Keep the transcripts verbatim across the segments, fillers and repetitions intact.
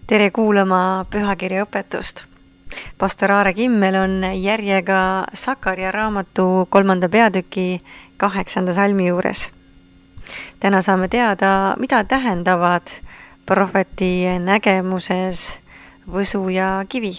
Tere kuulama pühakirja õpetust. Pastor Aare Kimmel on järjega Sakaria raamatu kolmanda peatüki kaheksanda salmi juures. Täna saame teada, mida tähendavad prohveti nägemuses võsu ja kivi.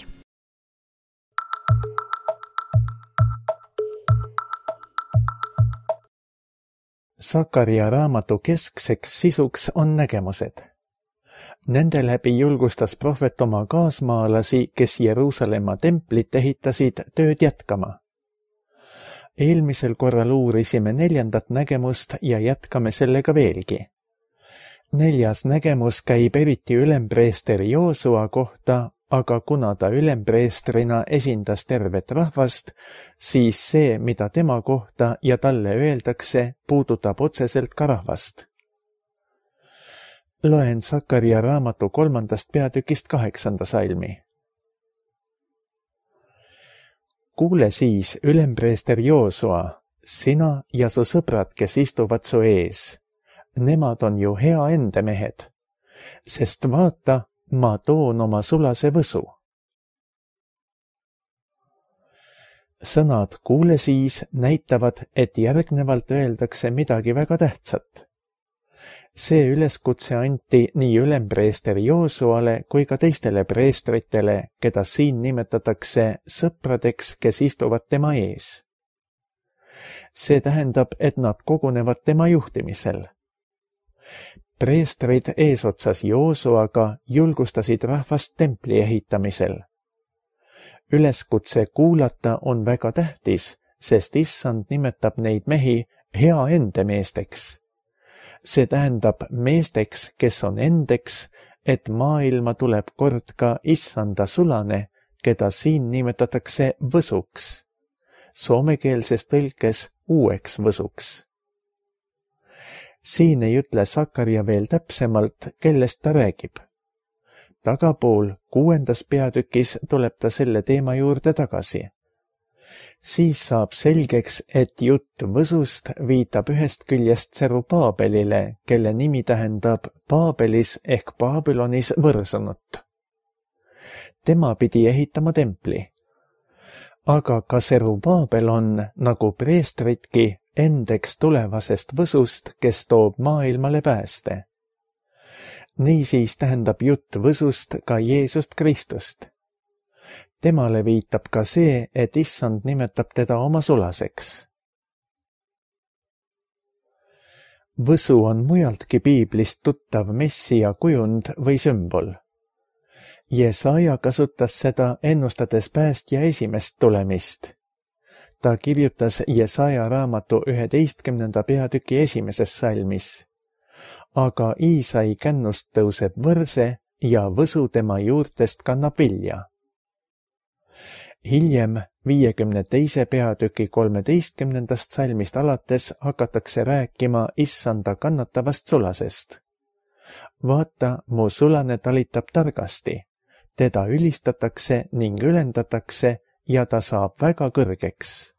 Sakaria raamatu keskseks sisuks on nägemused. Nende läbi julgustas prohvet oma kaasmaalasi, kes Jeruusalemma templit ehitasid, tööd jätkama. Eelmisel korral uurisime neljandat nägemust ja jätkame sellega veelgi. Neljas nägemus käib eriti ülempreesteri Joosua kohta, aga kuna ta ülempreestrina esindas tervet rahvast, siis see, mida tema kohta ja talle öeldakse, puudutab otseselt ka rahvast. Loen Sakaria raamatu kolmandast peatükist kaheksanda salmi. Kuule siis, ülempreester Joosua, sina ja su sõbrad, kes istuvad su ees. Nemad on ju hea endemehed, sest vaata, ma toon oma sulase võsu. Sõnad kuule siis näitavad, et järgnevalt öeldakse midagi väga tähtsat. See üleskutse anti nii ülempreester Joosuale kui ka teistele preestritele, keda siin nimetatakse sõpradeks, kes istuvad tema ees. See tähendab, et nad kogunevad tema juhtimisel. Preestrid eesotsas Joosuaga julgustasid rahvast templi ehitamisel. Üleskutse kuulata on väga tähtis, sest issand nimetab neid mehi hea endemeesteks. See tähendab meesteks, kes on endeks, et maailma tuleb kord ka issanda sulane, keda siin nimetatakse võsuks. Soomekeelses tõlkes uueks võsuks. Siin ei ütle Sakaria veel täpsemalt, kellest ta räägib. Tagapool kuuendas peatükis tuleb ta selle teema juurde tagasi. Siis saab selgeks, et jutt võsust viitab ühest küljest Serubaabelile, kelle nimi tähendab Baabelis ehk Baabylonis võrsunut. Tema pidi ehitama templi. Aga ka Serubaabel on, nagu preestritki, endeks tulevasest võsust, kes toob maailmale pääste. Niisiis tähendab jutt võsust ka Jeesust Kristust. Temale viitab ka see, et issand nimetab teda oma sulaseks. Võsu on mujaltki piiblist tuttav messia kujund või sümbol. Jesaja kasutas seda ennustades päästja esimest tulemist. Ta kirjutas Jesaja raamatu üheteistkümnenda peatüki esimeses salmis. Aga Iisai kännust tõuseb võrse ja võsu tema juurtest kannab vilja. Hiljem viiekümne teise peatüki kolmeteistkümnendast salmist alates hakatakse rääkima issanda kannatavast sulasest. Vaata, mu sulane talitab targasti, teda ülistatakse ning ülendatakse ja ta saab väga kõrgeks.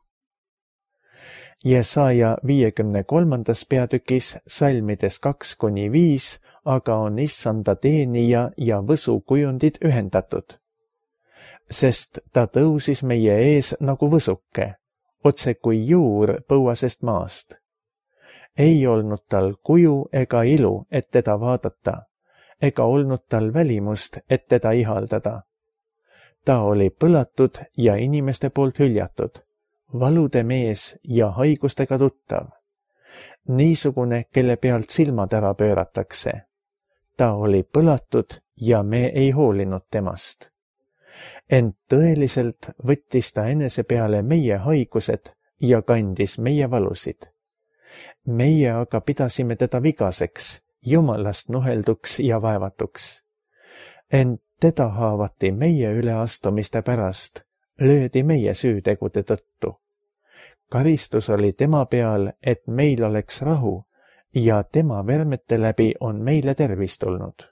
Jesaja viiekümne kolmandas peatükis salmides kaks kuni viis aga on issanda teenija ja võsu kujundid ühendatud. Sest ta tõusis meie ees nagu võsuke, otse kui juur põuasest maast. Ei olnud tal kuju ega ilu, et teda vaadata, ega olnud tal välimust, et teda ihaldada. Ta oli põlatud ja inimeste poolt hüljatud, valude mees ja haigustega tuttav. Niisugune, kelle pealt silmad ära pööratakse. Ta oli põlatud ja me ei hoolinud temast. Ent tõeliselt võttis ta enese peale meie haigused ja kandis meie valusid. Meie aga pidasime teda vigaseks, jumalast nuhelduks ja vaevatuks. Ent teda haavati meie üleastumiste pärast, löödi meie süütegude tõttu. Karistus oli tema peal, et meil oleks rahu ja tema vermete läbi on meile tervis tulnud.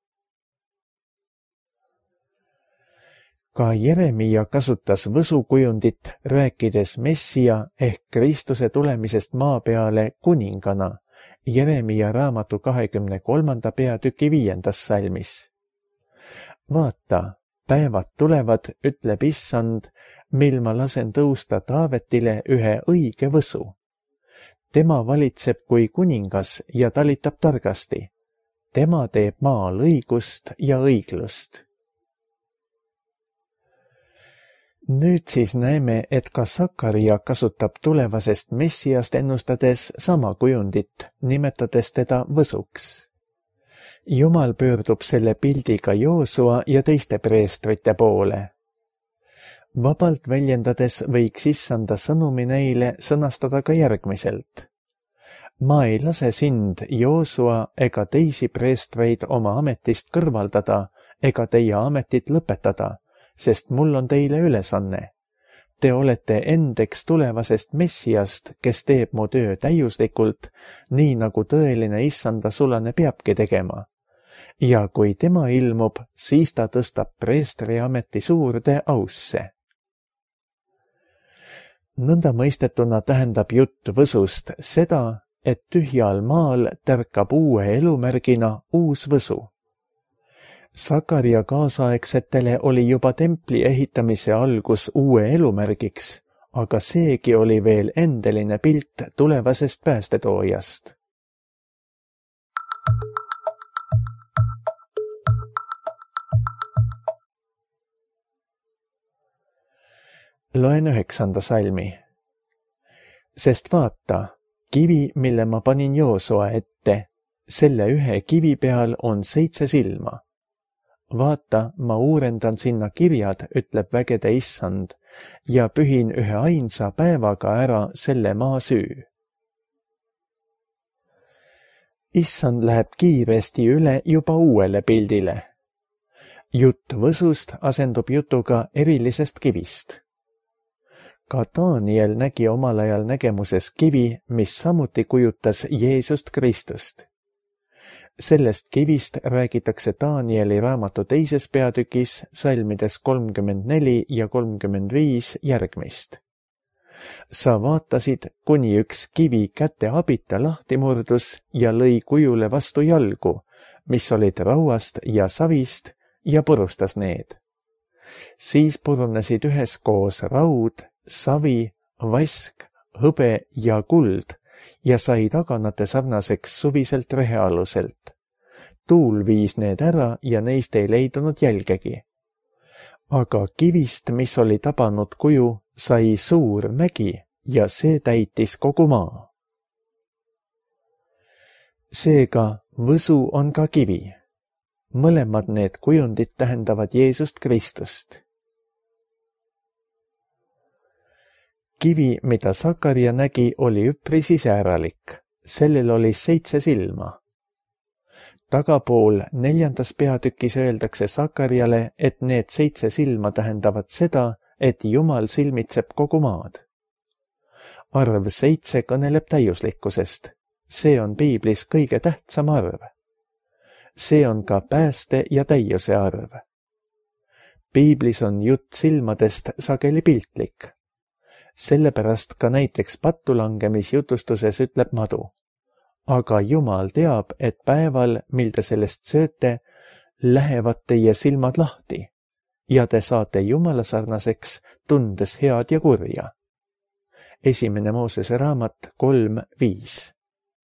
Ka Jeremia kasutas võsukujundit, rääkides messia ehk Kristuse tulemisest maa peale kuningana, Jeremia raamatu kahekümne kolmanda peatüki viiendas salmis. vaata, päevad tulevad, ütleb issand, mil ma lasen tõusta Taavetile ühe õige võsu. Tema valitseb kui kuningas ja talitab targasti. Tema teeb maal õigust ja õiglust. Nüüd siis näeme, et ka Sakaria kasutab tulevasest Messiast ennustades sama kujundit, nimetades teda võsuks. Jumal pöördub selle pildiga Joosua ja teiste preestrite poole. Vabalt väljendades võiks issanda sõnumi neile sõnastada ka järgmiselt. Ma ei lase sind, Joosua, ega teisi preestreid oma ametist kõrvaldada ega teie ametit lõpetada, sest mul on teile ülesanne. Te olete endeks tulevasest Messiast, kes teeb mu töö täiuslikult, nii nagu tõeline issanda sulane peabki tegema. Ja kui tema ilmub, siis ta tõstab preestri ameti suurde ausse. Nõnda mõistetuna tähendab jutt võsust seda, et tühjal maal tärkab uue elumärgina uus võsu. Sakaria kaasaegsetele oli juba templi ehitamise algus uue elumärgiks, aga seegi oli veel endeline pilt tulevasest päästetoojast. Loen üheksanda salmi. Sest vaata, kivi, mille ma panin Joosua ette, selle ühe kivi peal on seitse silma. Vaata, ma uurendan sinna kirjad, ütleb vägede issand, ja pühin ühe ainsa päevaga ära selle maa süü. Issand läheb kiiresti üle juba uuele pildile. Jutt võsust asendub jutuga erilisest kivist. Ka Daniel nägi omal ajal nägemuses kivi, mis samuti kujutas Jeesust Kristust. Sellest kivist räägitakse Danieli raamatu teises peatükis salmides kolmkümmend neli ja kolmkümmend viis järgmist. Sa vaatasid, kuni üks kivi käte abita lahti murdus ja lõi kujule vastu jalgu, mis olid rauast ja savist ja purustas need. Siis purunesid üheskoos raud, savi, vask, hõbe ja kuld ja sai taganate sarnaseks suviselt rehealuselt. Tuul viis need ära ja neist ei leidunud jälgegi. Aga kivist, mis oli tabanud kuju, sai suur mägi ja see täitis kogu maa. Seega võsu on ka kivi. Mõlemad need kujundid tähendavad Jeesust Kristust. Kivi, mida Sakaria nägi, oli üpris iseäralik. Sellel oli seitse silma. Tagapool neljandas peatükis öeldakse Sakariale, et need seitse silma tähendavad seda, et Jumal silmitseb kogu maad. Arv seitse kõneleb täiuslikkusest. See on piiblis kõige tähtsam arv. See on ka pääste ja täiuse arv. Piiblis on jutt silmadest sageli piltlik. Sellepärast ka näiteks pattulangemisjutustuses ütleb madu. Aga Jumal teab, et päeval, mil te sellest sööte, lähevad teie silmad lahti ja te saate Jumala sarnaseks, tundes head ja kurja. Esimene Moosese raamat kolm viis.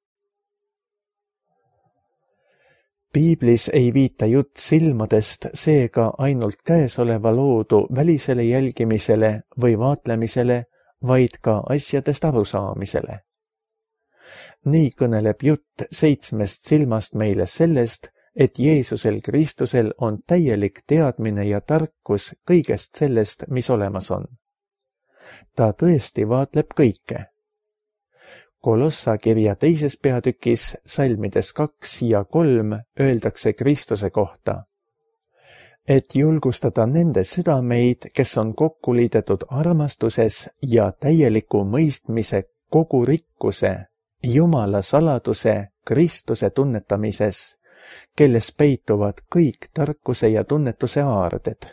Piiblis ei viita jutt silmadest seega ainult käesoleva loodu välisele jälgimisele või vaatlemisele, vaid ka asjadest arusaamisele. Nii kõneleb jutt seitsmest silmast meile sellest, et Jeesusel Kristusel on täielik teadmine ja tarkus kõigest sellest, mis olemas on. Ta tõesti vaatleb kõike. Kolossa kirja teises peatükis salmides kaks ja kolm öeldakse Kristuse kohta, et julgustada nende südameid, kes on kokku liidetud armastuses ja täieliku mõistmise kogu rikkuse, Jumala saladuse, Kristuse tunnetamises, kelles peituvad kõik tarkuse ja tunnetuse aarded.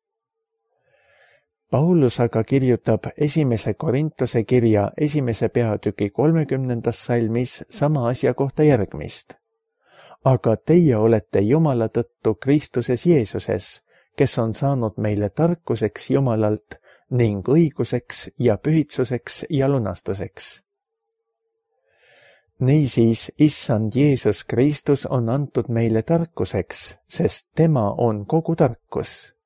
Paulus aga kirjutab esimese Korintuse kirja esimese peatüki kolmekümnendas salmis sama asja kohta järgmist. Aga teie olete Jumala tõttu Kristuses Jeesuses, kes on saanud meile tarkuseks Jumalalt ning õiguseks ja pühitsuseks ja lunastuseks. Niisiis, Issand Jeesus Kristus on antud meile tarkuseks, sest tema on kogu tarkus.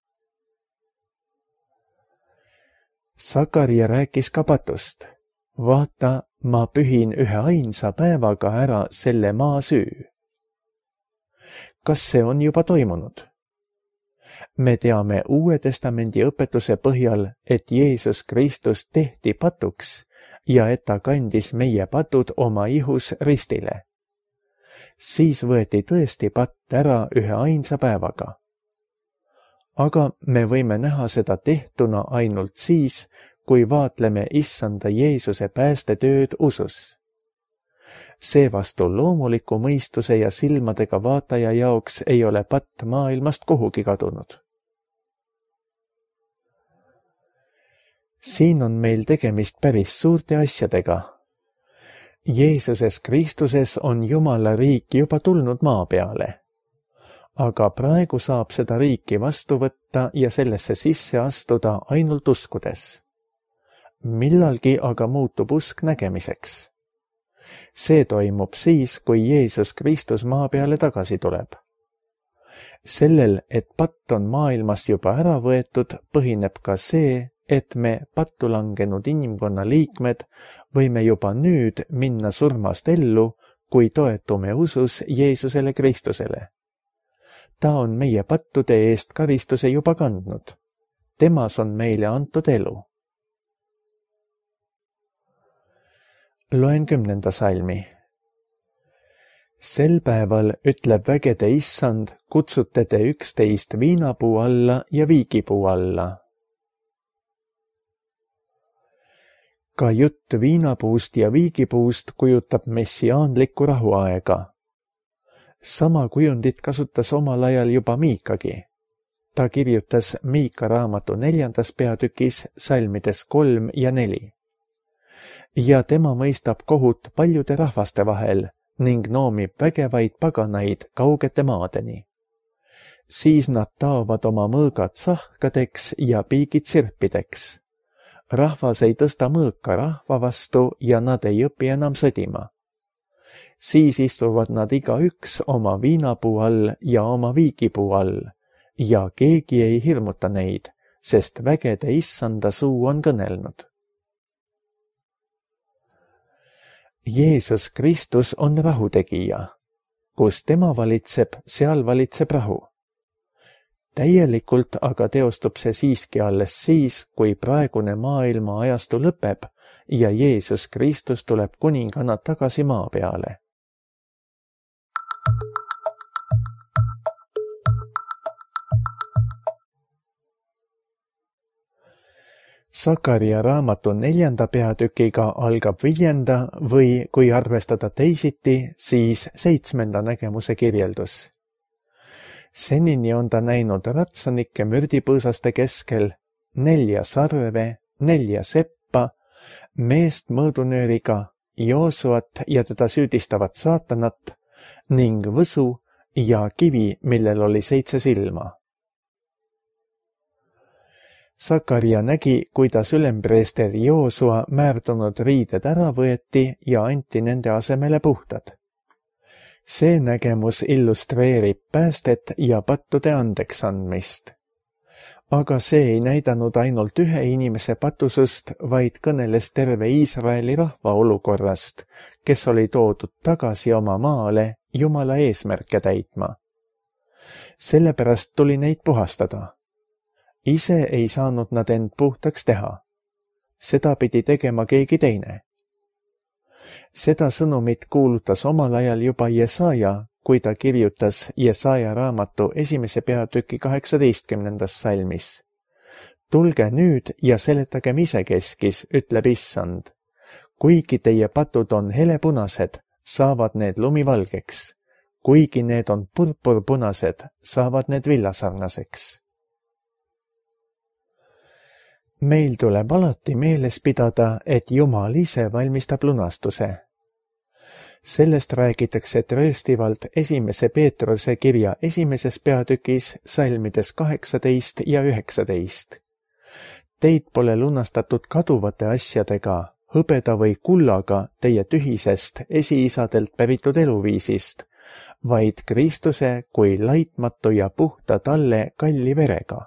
Sakaria rääkis ka patust. Vaata, ma pühin ühe ainsa päevaga ära selle maa süü. Kas see on juba toimunud? Me teame Uue Testamendi õpetuse põhjal, et Jeesus Kristus tehti patuks ja et ta kandis meie patud oma ihus ristile. Siis võeti tõesti patt ära ühe ainsa päevaga. Aga me võime näha seda tehtuna ainult siis, kui vaatleme Issanda Jeesuse päästetööd usus. Seevastu loomuliku mõistuse ja silmadega vaataja jaoks ei ole patt maailmast kuhugi kadunud. Siin on meil tegemist päris suurte asjadega. Jeesuses Kristuses on Jumala riik juba tulnud maa peale. Aga praegu saab seda riiki vastu võtta ja sellesse sisse astuda ainult uskudes. Millalgi aga muutub usk nägemiseks. See toimub siis, kui Jeesus Kristus maa peale tagasi tuleb. Sellel, et patt on maailmast juba ära võetud, põhineb ka see, et me pattu langenud inimkonna liikmed võime juba nüüd minna surmast ellu, kui toetume usus Jeesusele Kristusele. Ta on meie pattude eest karistuse juba kandnud. Temas on meile antud elu. Loen kümnenda salmi. Sel päeval ütleb vägede Issand, kutsute te üksteist viinapuu alla ja viigipuu alla. Ka jutt viinapuust ja viigipuust kujutab messiaanlikku rahuaega. Sama kujundit kasutas omal ajal juba Miikagi. Ta kirjutas Miika raamatu neljandas peatükis salmides kolm ja neli. Ja tema mõistab kohut paljude rahvaste vahel ning noomib vägevaid paganaid kaugete maadeni. Siis nad taovad oma mõõgad sahkadeks ja piigid sirpideks. Rahvas ei tõsta mõõka rahva vastu ja nad ei õpi enam sõdima. Siis istuvad nad igaüks oma viinapuu all ja oma viigipuu all ja keegi ei hirmuta neid, sest vägede Issanda suu on kõnelnud. Jeesus Kristus on rahutegija. Kus tema valitseb, seal valitseb rahu. Täielikult aga teostub see siiski alles siis, kui praegune maailma ajastu lõpeb ja Jeesus Kristus tuleb kuningana tagasi maa peale. Sakaria raamatu neljanda peatükiga algab viienda või, kui arvestada teisiti, siis seitsmenda nägemuse kirjeldus. Senini on ta näinud ratsanikke mürdipõõsaste keskel, nelja sarve, nelja seppa, meest mõõdunööriga, Joosuat ja teda süüdistavat saatanat ning võsu ja kivi, millel oli seitse silma. Sakaria nägi, kuidas ülempreester Joosua määrdunud riided ära võeti ja anti nende asemele puhtad. See nägemus illustreerib päästet ja pattude andeks andmist. Aga see ei näidanud ainult ühe inimese patusust, vaid kõneles terve Iisraeli rahva olukorrast, kes oli toodud tagasi oma maale Jumala eesmärke täitma. Sellepärast tuli neid puhastada. Ise ei saanud nad end puhtaks teha. Seda pidi tegema keegi teine. Seda sõnumit kuulutas omal ajal juba Jesaja, kui ta kirjutas Jesaja raamatu esimese peatüki kaheksateistkümnendas salmis. Tulge nüüd ja seletagem isekeskis, ütleb Issand. Kuigi teie patud on helepunased, saavad need lumivalgeks. Kuigi need on purpurpunased, saavad need villasarnaseks. Meil tuleb alati meeles pidada, et Jumal ise valmistab lunastuse. Sellest räägitakse trööstivalt esimese Peetruse kirja esimeses peatükis salmides kaheksateist ja üheksateist. Teid pole lunastatud kaduvate asjadega, hõbeda või kullaga teie tühisest esiisadelt päritud eluviisist, vaid Kristuse kui laitmatu ja puhta talle kalli verega.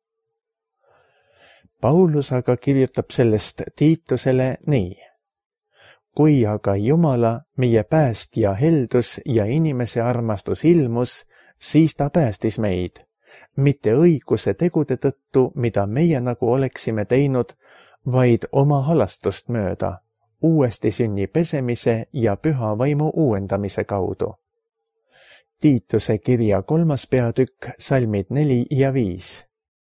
Paulus aga kirjutab sellest Tiitusele nii. Kui aga Jumala, meie päästja heldus ja inimese armastus ilmus, siis ta päästis meid, mitte õiguse tegude tõttu, mida meie nagu oleksime teinud, vaid oma halastust mööda, uuesti sünni pesemise ja püha vaimu uuendamise kaudu. Tiituse kirja kolmas peatükk, salmid neli ja viis.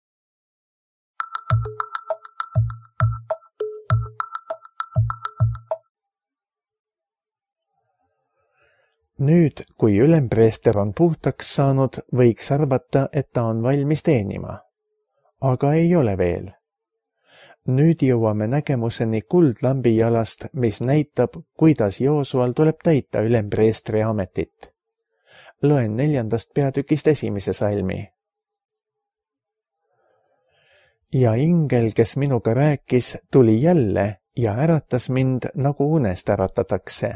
Nüüd, kui ülempreester on puhtaks saanud, võiks arvata, et ta on valmis teenima. Aga ei ole veel. Nüüd jõuame nägemuseni kuldlambi jalast, mis näitab, kuidas Joosual tuleb täita ülempreestri ametit. Loen neljandast peatükist esimese salmi. Ja ingel, kes minuga rääkis, tuli jälle ja äratas mind, nagu unest äratatakse.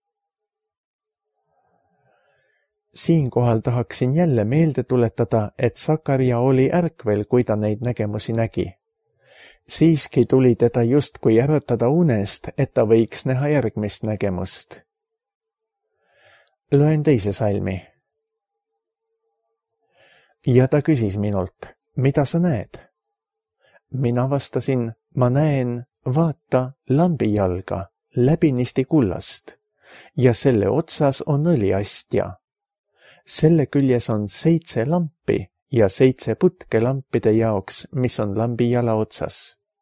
Siinkohal tahaksin jälle meelde tuletada, et Sakaria oli ärkvel, kui ta neid nägemusi nägi. Siiski tuli teda justkui äratada unest, et ta võiks näha järgmist nägemust. Loen teise salmi. Ja ta küsis minult, mida sa näed? Mina vastasin, ma näen, vaata, lambijalga, läbinisti kullast, ja selle otsas on õliastja. Selle küljes on seitse lampi ja seitse putke lampide jaoks, mis on lambi jala otsas.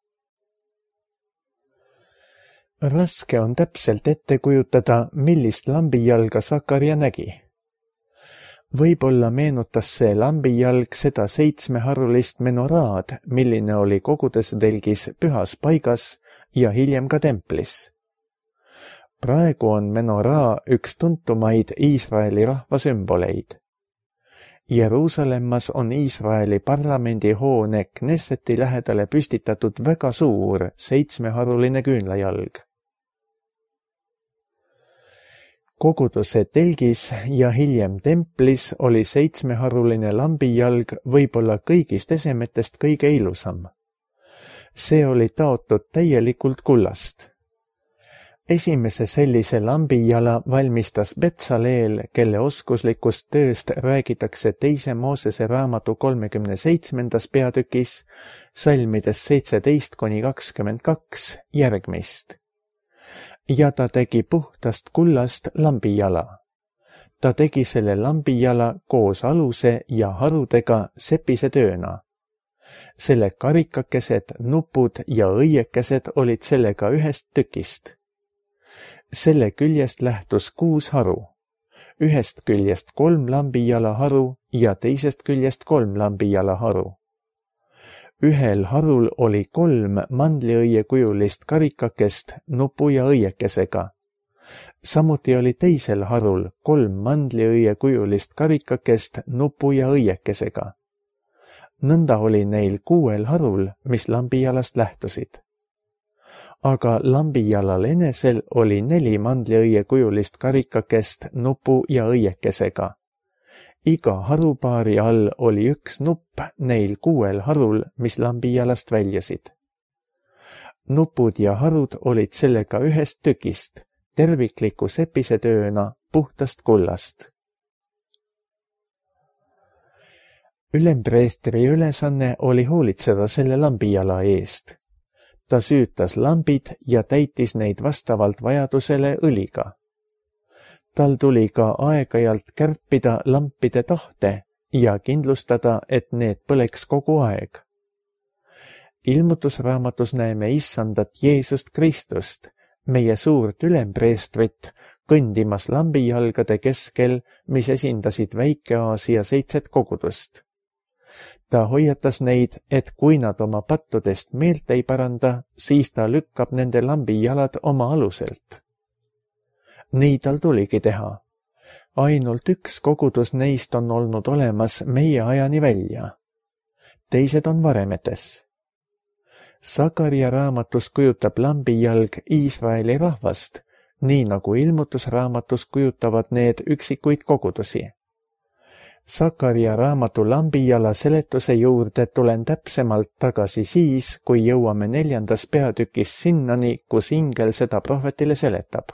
Raske on täpselt ette kujutada, millist lambijalga Sakaria nägi. Võib-olla meenutas see lambijalg seda seitsmeharulist menoraad, milline oli koguduse telgis pühas paigas ja hiljem ka templis. Praegu on menoraa üks tuntumaid Iisraeli rahva sümboleid. Jeruusalemmas on Iisraeli parlamendi hoone Knesseti lähedale püstitatud väga suur seitsmeharuline küünlajalg. Koguduse telgis ja hiljem templis oli seitsmeharuline lambijalg võib-olla kõigist esemetest kõige ilusam. See oli taotud täielikult kullast. Esimese sellise lambijala valmistas Betsaleel, kelle oskuslikust tööst räägitakse teise Moosese raamatu kolmekümne seitsmendas peatükis, salmides seitseteist kuni kakskümmend kaks järgmist. Ja ta tegi puhtast kullast lambijala. Ta tegi selle lambijala koos aluse ja harudega sepise tööna. Selle karikakesed, nupud ja õiekesed olid sellega ühest tükist. Selle küljest lähtus kuus haru, ühest küljest kolm lambijala haru ja teisest küljest kolm lambijala haru. Ühel harul oli kolm mandliõiekujulist karikakest nupu ja õiekesega. Samuti oli teisel harul kolm mandliõiekujulist karikakest nupu ja õiekesega. Nõnda oli neil kuuel harul, mis lambijalast lähtusid. Aga lambijalal enesel oli neli mandliõiekujulist karikakest nupu ja õiekesega. Iga harupaari all oli üks nupp neil kuuel harul, mis lambijalast väljusid. Nupud ja harud olid sellega ühest tükist, tervikliku sepise tööna puhtast kullast. Ülempreestri ülesanne oli hoolitseda selle lambijala eest. Ta süütas lambid ja täitis neid vastavalt vajadusele õliga. Tal tuli ka aeg-ajalt kärpida lampide tahte ja kindlustada, et need põleks kogu aeg. Ilmutusraamatus näeme issandat Jeesust Kristust, meie suurt ülempreestrit, kõndimas lambijalgade keskel, mis esindasid Väike-Aasia seitset kogudust. Ta hoiatas neid, et kui nad oma pattudest meelt ei paranda, siis ta lükkab nende lambijalad oma aluselt. nii tal tuligi teha. Ainult üks kogudus neist on olnud olemas meie ajani välja. Teised on varemetes. Sakaria raamatus kujutab lambijalg Iisraeli rahvast, nii nagu ilmutusraamatus kujutavad need üksikuid kogudusi. Sakaria raamatu lambijala seletuse juurde tulen täpsemalt tagasi siis, kui jõuame neljandas peatükis sinnani, kus ingel seda prohvetile seletab.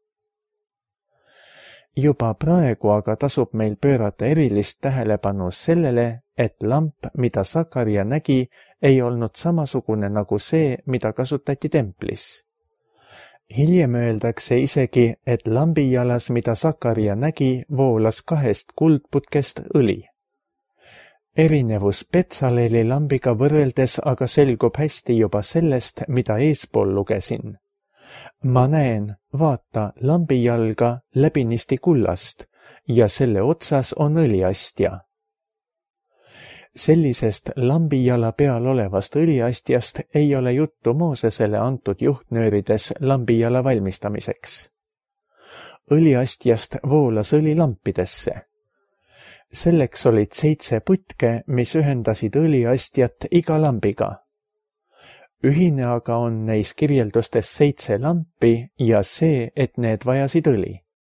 Juba praegu aga tasub meil pöörata erilist tähelepanu sellele, et lamp, mida Sakaria nägi, ei olnud samasugune nagu see, mida kasutati templis. Hiljem öeldakse isegi, et lambijalas, mida Sakaria nägi, voolas kahest kuldputkest õli. Erinevus Betsaleli lambiga võrreldes aga selgub hästi juba sellest, mida eespool lugesin. Ma näen, vaata, lambijalga läbinisti kullast ja selle otsas on õliastja. Sellisest lambijala peal olevast õliastjast ei ole juttu Moosesele antud juhtnöörides lambijala valmistamiseks. Õliastjast voolas õli lampidesse. Selleks olid seitse putke, mis ühendasid õliastjat iga lambiga. Ühine aga on neis kirjeldustes seitse lampi ja see, et need vajasid õli.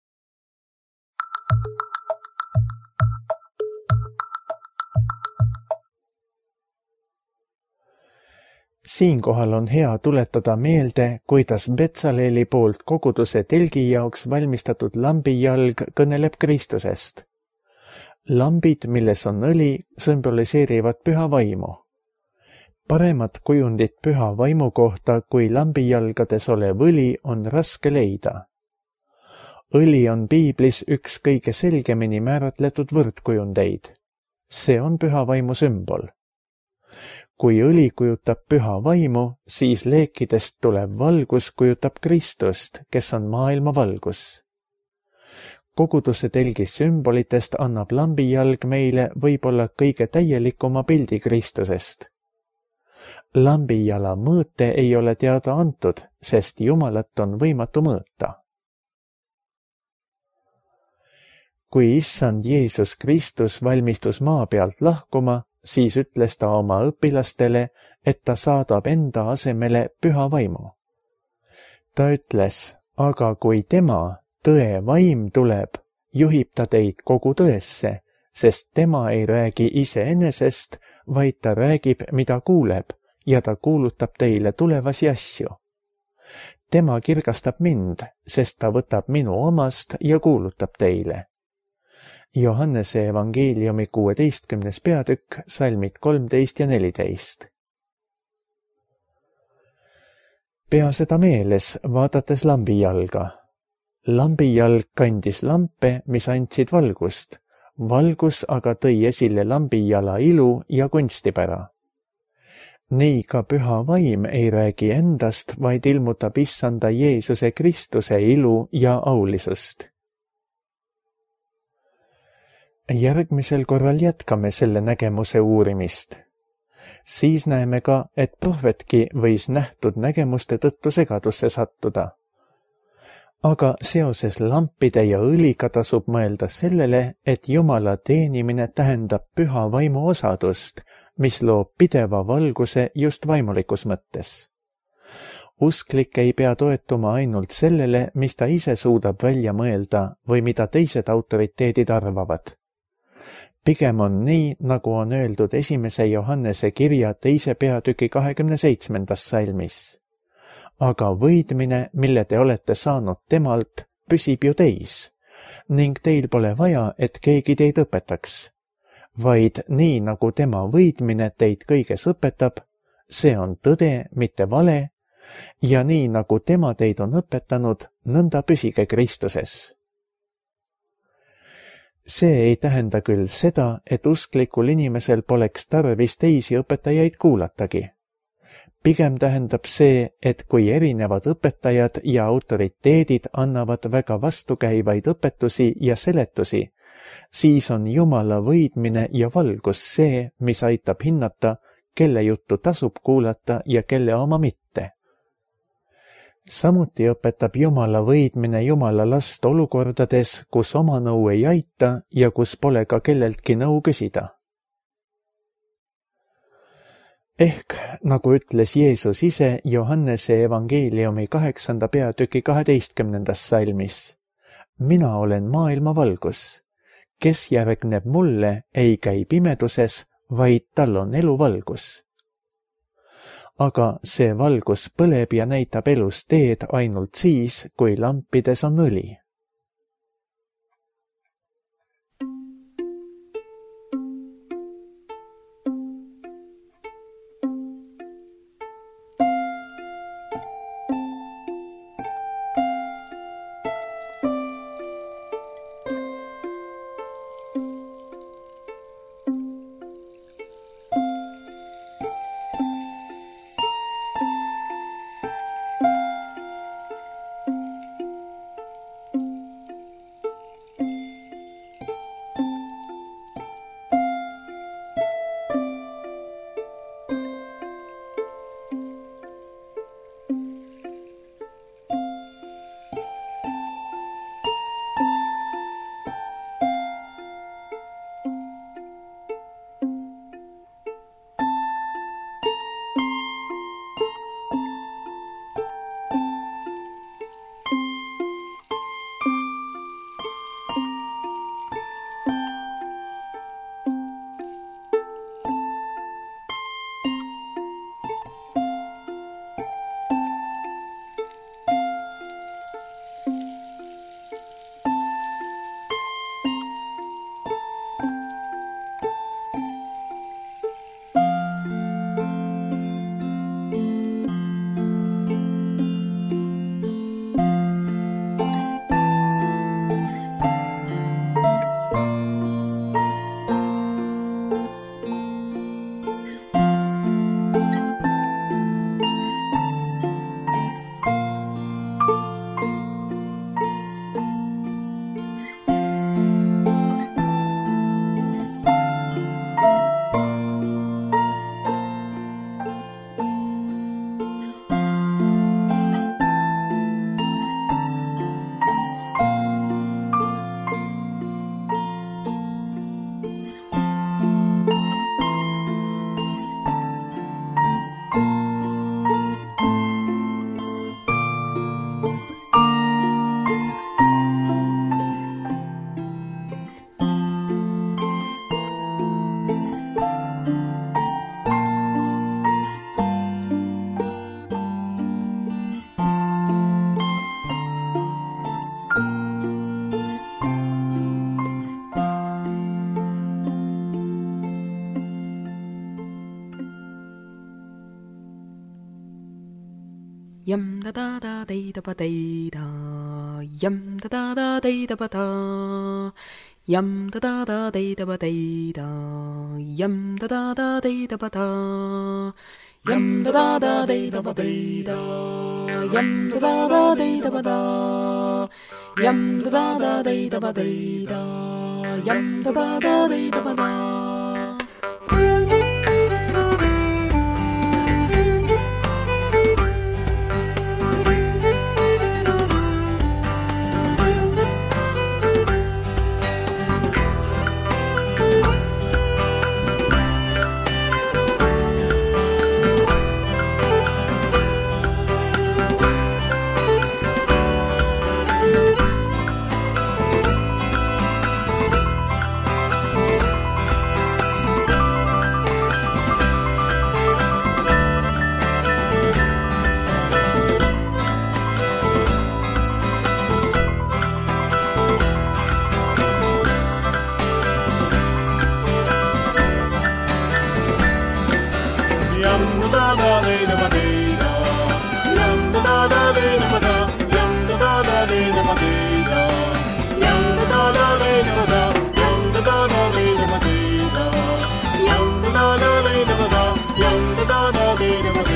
Siinkohal on hea tuletada meelde, kuidas Betsaleli poolt koguduse telgi jaoks valmistatud lambijalg kõneleb Kristusest. Lambid, milles on õli, sümboliseerivad püha vaimu. Paremat kujundit püha vaimu kohta, kui lambijalgades olev õli, on raske leida. Õli on piiblis üks kõige selgemini määratletud võrdkujundeid. See on püha vaimu sümbol. Kui õli kujutab püha vaimu, siis leekidest tulev valgus kujutab Kristust, kes on maailma valgus. Koguduse telgi sümbolitest annab lambijalg meile võib-olla kõige täielikuma pildi Kristusest. Lambijala mõõte ei ole teada antud, sest Jumalat on võimatu mõõta. Kui issand Jeesus Kristus valmistus maa pealt lahkuma, siis ütles ta oma õpilastele, et ta saadab enda asemele püha vaimu. Ta ütles, aga kui tema, tõe vaim tuleb, juhib ta teid kogu tõesse, sest tema ei räägi iseenesest, vaid ta räägib, mida kuuleb, ja ta kuulutab teile tulevasi asju. Tema kirgastab mind, sest ta võtab minu omast ja kuulutab teile. Johannese evangeeliumi kuueteistkümnes peatükk, salmid kolmteist ja neliteist. Pea seda meeles, vaadates lambijalga. Lambijalg kandis lampe, mis andsid valgust. Valgus aga tõi esile lambijala ilu ja kunstipära. Nii ka püha vaim ei räägi endast, vaid ilmutab issanda Jeesuse Kristuse ilu ja aulisust. Järgmisel korral jätkame selle nägemuse uurimist. Siis näeme ka, et prohvetki võis nähtud nägemuste tõttu segadusse sattuda. Aga seoses lampide ja õliga tasub mõelda sellele, et Jumala teenimine tähendab püha vaimu osadust, mis loob pideva valguse just vaimulikus mõttes. Usklik ei pea toetuma ainult sellele, mis ta ise suudab välja mõelda või mida teised autoriteedid arvavad. Pigem on nii, nagu on öeldud esimese Johannese kirja teise peatüki kahekümne seitsmendas salmis. Aga võidmine, mille te olete saanud temalt, püsib ju teis, ning teil pole vaja, et keegi teid õpetaks. Vaid nii, nagu tema võidmine teid kõiges õpetab, see on tõde, mitte vale, ja nii, nagu tema teid on õpetanud, nõnda püsige Kristuses. See ei tähenda küll seda, et usklikul inimesel poleks tarvis teisi õpetajaid kuulatagi. Pigem tähendab see, et kui erinevad õpetajad ja autoriteedid annavad väga vastukäivaid õpetusi ja seletusi, siis on Jumala võidmine ja valgus see, mis aitab hinnata, kelle juttu tasub kuulata ja kelle oma mitte. samuti õpetab Jumala võidmine Jumala last olukordades, kus oma nõu ei aita ja kus pole ka kelleltki nõu küsida. Ehk, nagu ütles Jeesus ise Johannese evangeeliumi kaheksanda peatüki kaheteistkümnendas salmis. Mina olen maailma valgus. Kes järgneb mulle, ei käi pimeduses, vaid tal on eluvalgus. Aga see valgus põleb ja näitab elus teed ainult siis, kui lampides on õli. Yum da da da da da ba da da. Yum da da da da da ba da. Yum da da da da da ba da da. Yum da da da da ba da. Yum da da da da ba da da. Yum da da da da ba da. Yum da da da da ba da da. Yum da da da da ba da. Yum da da da da da da, yum da da da da da da.